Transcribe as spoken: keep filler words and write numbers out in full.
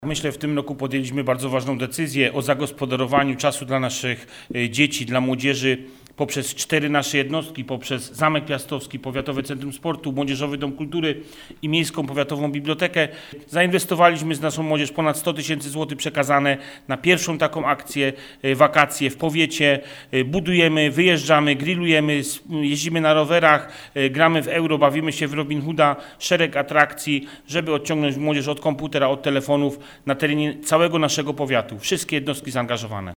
Myślę, w tym roku podjęliśmy bardzo ważną decyzję o zagospodarowaniu czasu dla naszych dzieci, dla młodzieży poprzez cztery nasze jednostki, poprzez Zamek Piastowski, Powiatowe Centrum Sportu, Młodzieżowy Dom Kultury i Miejską Powiatową Bibliotekę. Zainwestowaliśmy z naszą młodzież ponad sto tysięcy złotych przekazane na pierwszą taką akcję, wakacje w powiecie. Budujemy, wyjeżdżamy, grillujemy, jeździmy na rowerach, gramy w euro, bawimy się w Robin Hooda, szereg atrakcji, żeby odciągnąć młodzież od komputera, od telefonów na terenie całego naszego powiatu. Wszystkie jednostki zaangażowane.